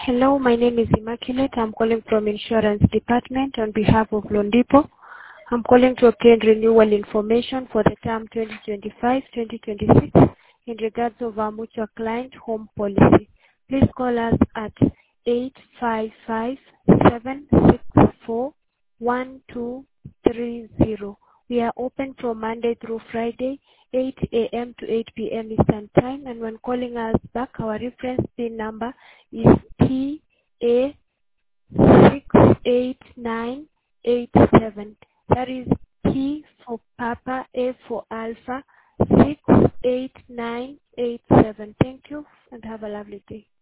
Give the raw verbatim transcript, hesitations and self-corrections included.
Hello, my name is Immaculate. I'm calling from Insurance Department on behalf of Loan Depot. I'm calling to obtain renewal information for the term twenty twenty-five twenty twenty-six in regards of our mutual client home policy. Please call us at eight five five, seven six four, one two three zero. We are open from Monday through Friday, eight A M to eight P M Eastern Time, and when calling us back, our reference PIN number is P A six eight nine eight seven. That is P for Papa, A for Alpha, six eight nine eight seven. Thank you and have a lovely day.